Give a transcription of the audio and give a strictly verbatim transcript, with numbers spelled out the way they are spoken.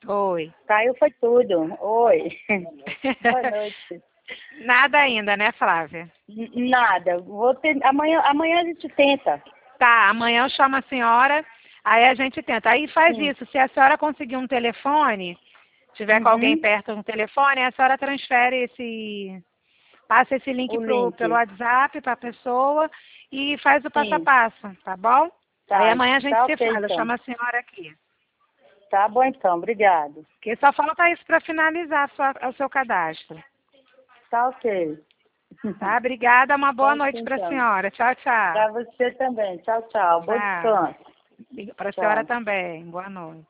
Oi. Caiu foi tudo. Oi. Boa noite. Nada ainda, né, Flávia? N- Nada. Vou ter... amanhã, amanhã a gente tenta. Tá, amanhã eu chamo a senhora, aí a gente tenta. Aí faz Sim. isso, se a senhora conseguir um telefone, tiver com alguém Uhum. perto no telefone, a senhora transfere esse, passa esse link O pro, link. pelo WhatsApp para a pessoa e faz o passo a Sim. passo, tá bom? Aí Tá. amanhã a gente Tá se ok, fala, eu então. chamo a senhora aqui. Tá bom, então. Obrigado. Porque só falta isso para finalizar a sua- o seu cadastro. Tá ok. Tá? Obrigada, uma boa Então, noite sim, para a então. senhora. Tchau, tchau. Pra você também. Tchau, tchau. Bom Tchau. descanso. Para a senhora Tchau. também. Boa noite.